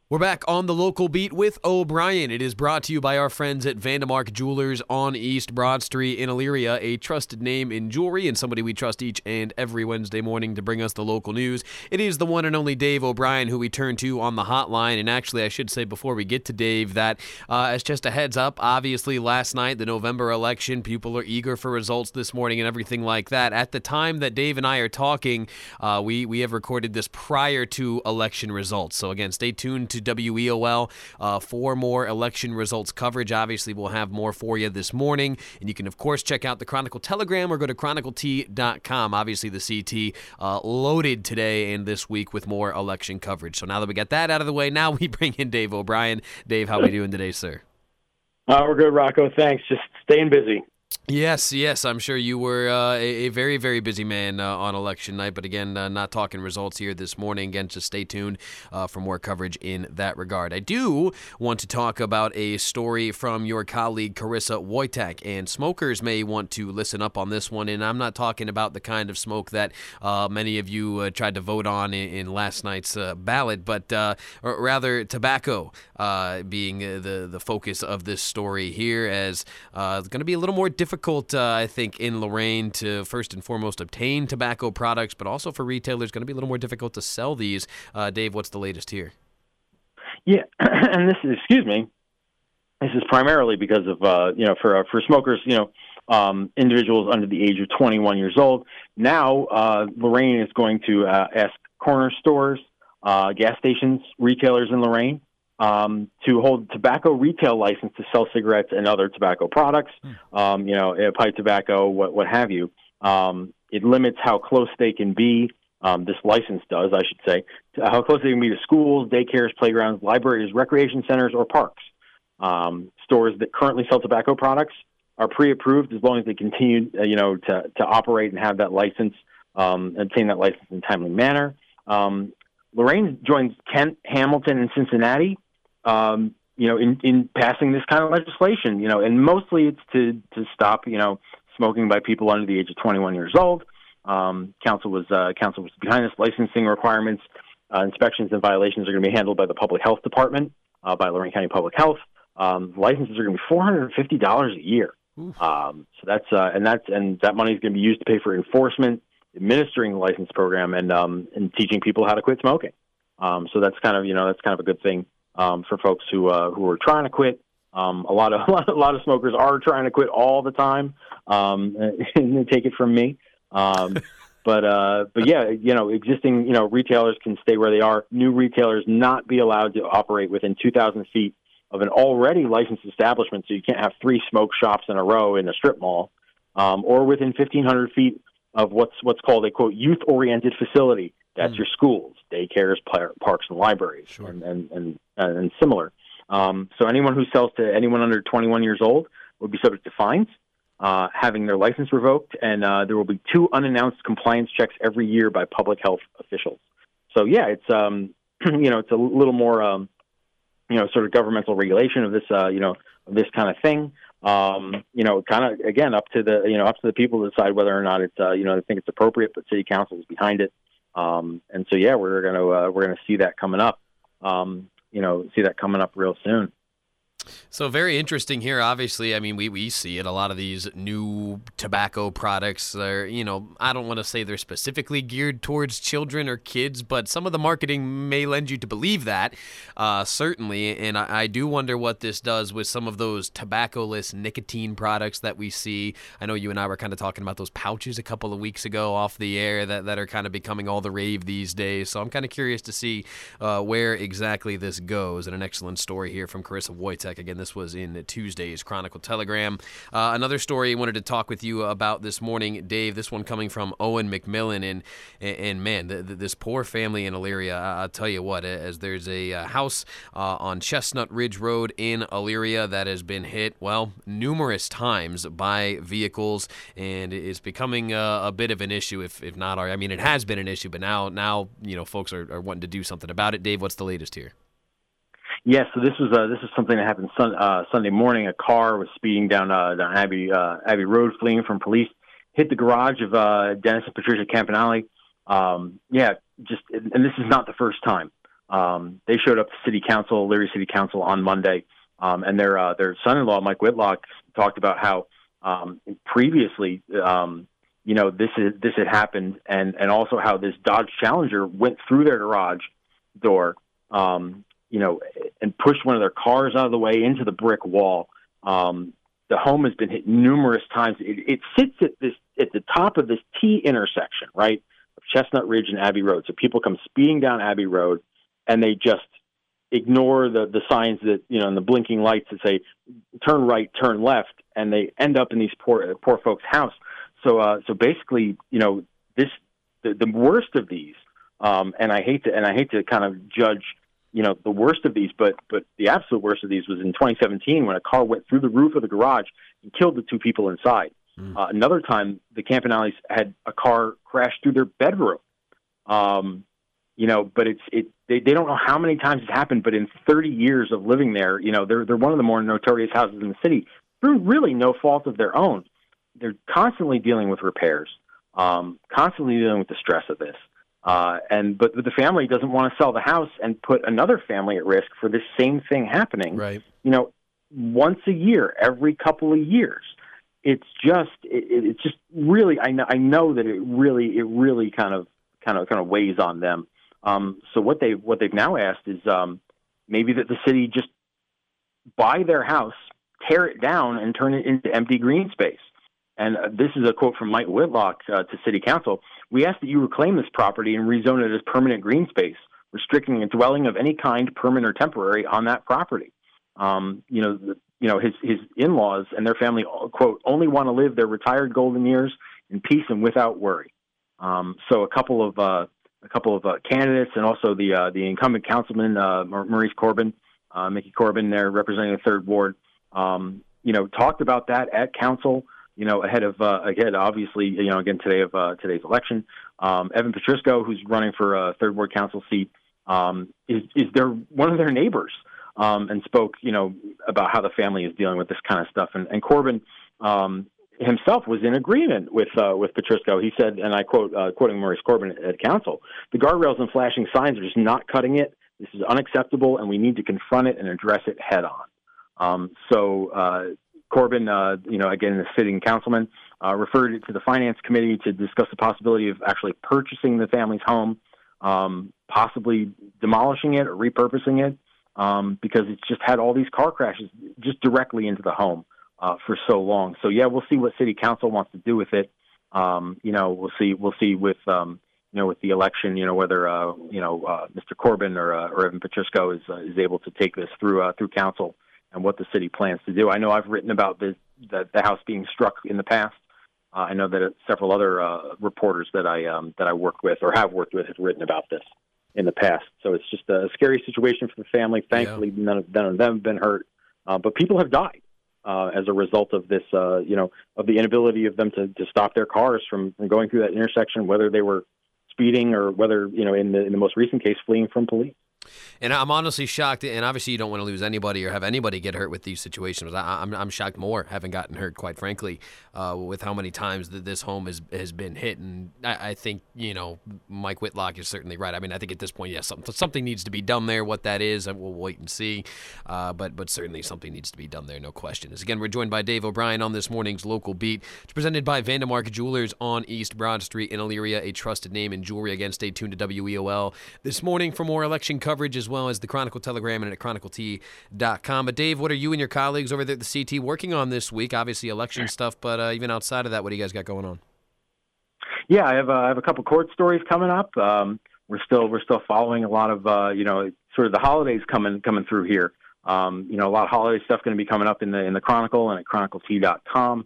We're back on the local beat with O'Brien. It is brought to you by our friends at Vandemark Jewelers on East Broad Street in Elyria, a trusted name in jewelry and somebody we trust each and every Wednesday morning to bring us the local news. It is the one and only Dave O'Brien who we turn to on the hotline. And actually, I should say before we get to Dave that as just a heads up, obviously last night, the November election, people are eager for results this morning and everything like that. At the time that Dave and I are talking, we have recorded this prior to election results. So again, stay tuned to WEOL for more election results coverage. Obviously, we'll have more for you this morning. And you can, of course, check out the Chronicle Telegram or go to chroniclet.com. Obviously, the CT loaded today and this week with more election coverage. So now that we got that out of the way, now we bring in Dave O'Brien. Dave, how are we doing today, sir? We're good, Rocco. Thanks. Just staying busy. Yes. I'm sure you were a very, very busy man on election night. But again, not talking results here this morning. Again, just stay tuned for more coverage in that regard. I do want to talk about a story from your colleague, Carissa Wojtek. And smokers may want to listen up on this one. And I'm not talking about the kind of smoke that many of you tried to vote on in last night's ballot, but or rather tobacco being the focus of this story here, as it's going to be a little more difficult, I think, in Lorain to first and foremost obtain tobacco products, but also for retailers, going to be a little more difficult to sell these. Dave, what's the latest here? Yeah, and this is primarily because of for smokers, individuals under the age of 21 years old. Now, Lorain is going to ask corner stores, gas stations, retailers in Lorain to hold tobacco retail license to sell cigarettes and other tobacco products, pipe tobacco, what have you. It limits how close they can be. This license does, I should say, to how close they can be to schools, daycares, playgrounds, libraries, recreation centers, or parks. Stores that currently sell tobacco products are pre-approved as long as they continue, to operate and have that license, obtain that license in a timely manner. Lorain joins Kent, Hamilton, and Cincinnati, in passing this kind of legislation, and mostly it's to stop, smoking by people under the age of 21 years old. Council was behind this. Licensing requirements, inspections, and violations are going to be handled by the Public Health Department, by Lorain County Public Health. Licenses are going to be $450 a year. So that's that money is going to be used to pay for enforcement, administering the license program, and teaching people how to quit smoking. So that's kind of a good thing for folks who are trying to quit. A lot of smokers are trying to quit all the time. And take it from me. But yeah, existing retailers can stay where they are. New retailers not be allowed to operate within 2,000 feet of an already licensed establishment. So you can't have 3 smoke shops in a row in a strip mall, or within 1,500 feet of what's called a quote youth-oriented facility. That's your schools, daycares, parks, and libraries, sure. and similar. So anyone who sells to anyone under 21 years old would be subject to fines, having their license revoked, and there will be 2 unannounced compliance checks every year by public health officials. So yeah, it's it's a little more sort of governmental regulation of this of this kind of thing. Kind of again up to the people to decide whether or not it's they think it's appropriate, but city council is behind it. And so yeah, we're gonna see that coming up. See that coming up real soon. So very interesting here. Obviously, I mean, we see it. A lot of these new tobacco products are, I don't want to say they're specifically geared towards children or kids, but some of the marketing may lend you to believe that, certainly. And I do wonder what this does with some of those tobacco-less nicotine products that we see. I know you and I were kind of talking about those pouches a couple of weeks ago off the air that are kind of becoming all the rave these days. So I'm kind of curious to see where exactly this goes. And an excellent story here from Carissa Wojtek. Again, this was in Tuesday's Chronicle Telegram. Another story I wanted to talk with you about this morning, Dave, this one coming from Owen McMillan. And man, this poor family in Elyria, I'll tell you what, as there's a house on Chestnut Ridge Road in Elyria that has been hit, numerous times by vehicles, and is becoming a bit of an issue, if not, I mean, it has been an issue, but now folks are wanting to do something about it. Dave, what's the latest here? Yes, so this is something that happened Sunday morning. A car was speeding down Abbey Road, fleeing from police, hit the garage of Dennis and Patricia Campanale. And this is not the first time. They showed up to City Council, Elyria City Council, on Monday, and their son-in-law, Mike Whitlock, talked about how previously, this had happened, and also how this Dodge Challenger went through their garage door, and pushed one of their cars out of the way into the brick wall. The home has been hit numerous times. It sits at the top of this T intersection, right, of Chestnut Ridge and Abbey Road. So people come speeding down Abbey Road, and they just ignore the signs that, and the blinking lights that say turn right, turn left, and they end up in these poor folks' house. So basically, the worst of these, and I hate to kind of judge, the worst of these, but the absolute worst of these was in 2017 when a car went through the roof of the garage and killed the two people inside. Another time, the Campanellis had a car crash through their bedroom. But they don't know how many times it's happened, but in 30 years of living there, they're one of the more notorious houses in the city through really no fault of their own. They're constantly dealing with repairs, constantly dealing with the stress of this. But the family doesn't want to sell the house and put another family at risk for this same thing happening. Right. Once a year, every couple of years. It's just really. I know that it really kind of weighs on them. So what they've now asked is maybe that the city just buy their house, tear it down, and turn it into empty green space. And this is a quote from Mike Whitlock to City Council. We ask that you reclaim this property and rezone it as permanent green space, restricting a dwelling of any kind, permanent or temporary, on that property. His in-laws and their family, quote, only want to live their retired golden years in peace and without worry. So a couple of candidates, and also the incumbent councilman, Maurice Corbin, Mickey Corbin, there representing the 3rd Ward, talked about that at council. Ahead of obviously, again today of today's election. Evan Petrisco, who's running for a 3rd Ward council seat, is one of their neighbors, and spoke, about how the family is dealing with this kind of stuff. And Corbin himself was in agreement with Petrisco. He said, and I quote, quoting Maurice Corbin at council, "The guardrails and flashing signs are just not cutting it. This is unacceptable, and we need to confront it and address it head on." Corbin, again, the sitting councilman, referred it to the finance committee to discuss the possibility of actually purchasing the family's home, possibly demolishing it or repurposing it, because it's just had all these car crashes just directly into the home for so long. So yeah, we'll see what city council wants to do with it. We'll see with with the election, whether Mr. Corbin or Evan Petrisco is able to take this through council, and what the city plans to do. I know I've written about the house being struck in the past. I know that several other reporters that I worked with or have worked with have written about this in the past. So it's just a scary situation for the family. Thankfully, none of them have been hurt, but people have died as a result of this. Of the inability of them to stop their cars from going through that intersection, whether they were speeding or whether in the most recent case fleeing from police. And I'm honestly shocked, and obviously you don't want to lose anybody or have anybody get hurt with these situations. I'm shocked more having gotten hurt, quite frankly, with how many times that this home has been hit. And I think, Mike Whitlock is certainly right. I mean, I think at this point, yes, something needs to be done there. What that is, we'll wait and see. But certainly something needs to be done there, no question. As again, we're joined by Dave O'Brien on this morning's Local Beat. It's presented by Vandemark Jewelers on East Broad Street in Elyria, a trusted name in jewelry. Again, stay tuned to WEOL this morning for more election coverage, as well as the Chronicle Telegram and at chroniclet.com. But Dave, what are you and your colleagues over there at the CT working on this week? Obviously election stuff, but even outside of that, what do you guys got going on? Yeah, I have a couple court stories coming up. We're still following a lot of sort of the holidays coming through here. A lot of holiday stuff going to be coming up in the Chronicle and at chroniclet.com.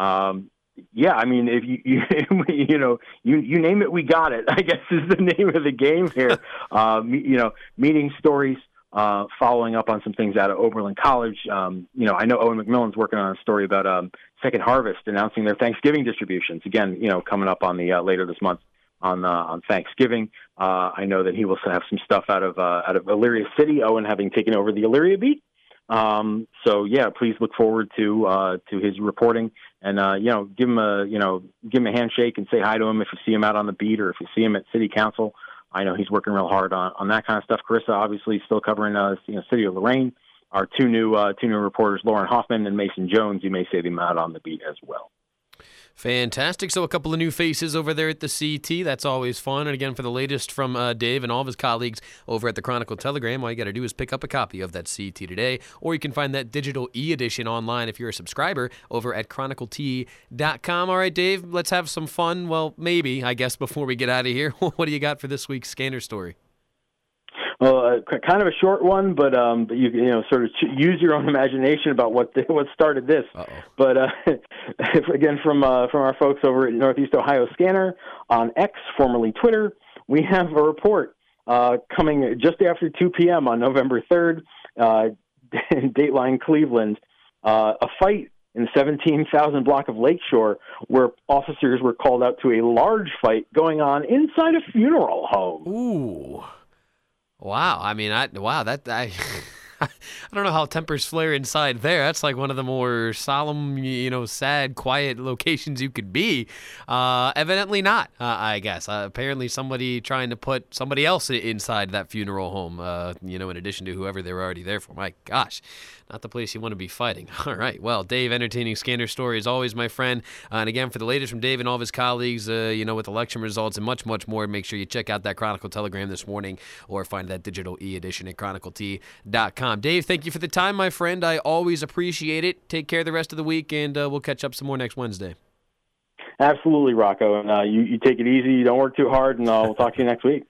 Yeah, I mean, if you name it, we got it, I guess is the name of the game here. Meeting stories, following up on some things out of Oberlin College. I know Owen McMillan's working on a story about Second Harvest announcing their Thanksgiving distributions. Again, coming up on the later this month on Thanksgiving. I know that he will have some stuff out of Elyria City, Owen having taken over the Elyria beat. So yeah, please look forward to his reporting, and give him a handshake and say hi to him if you see him out on the beat or if you see him at City Council. I know he's working real hard on that kind of stuff. Carissa, obviously, still covering City of Lorraine. Our two new reporters, Lauren Hoffman and Mason Jones. You may see them out on the beat as well. Fantastic. So a couple of new faces over there at the CT. That's always fun. And again, for the latest from Dave and all of his colleagues over at the Chronicle Telegram, all you got to do is pick up a copy of that CT today, or you can find that digital e-edition online if you're a subscriber over at chroniclet.com. All right, Dave, let's have some fun. Well, maybe, I guess, before we get out of here. What do you got for this week's Scanner Story? Well, kind of a short one, but you sort of use your own imagination about what started this. Uh-oh. But again, from our folks over at Northeast Ohio Scanner on X, formerly Twitter, we have a report coming just after 2 p.m. on November 3rd, Dateline Cleveland, a fight in the 17,000 block of Lakeshore, where officers were called out to a large fight going on inside a funeral home. Ooh. Wow. I mean, I don't know how tempers flare inside there. That's like one of the more solemn, sad, quiet locations you could be. Evidently not, I guess. Apparently somebody trying to put somebody else inside that funeral home, in addition to whoever they were already there for. My gosh, not the place you want to be fighting. All right. Well, Dave, entertaining Scanner Story as always, my friend. And again, for the latest from Dave and all of his colleagues, with election results and much, much more, make sure you check out that Chronicle Telegram this morning or find that digital e-edition at chroniclet.com. Dave, thank you for the time, my friend. I always appreciate it. Take care the rest of the week, and we'll catch up some more next Wednesday. Absolutely, Rocco. And you take it easy. You don't work too hard, and we'll talk to you next week.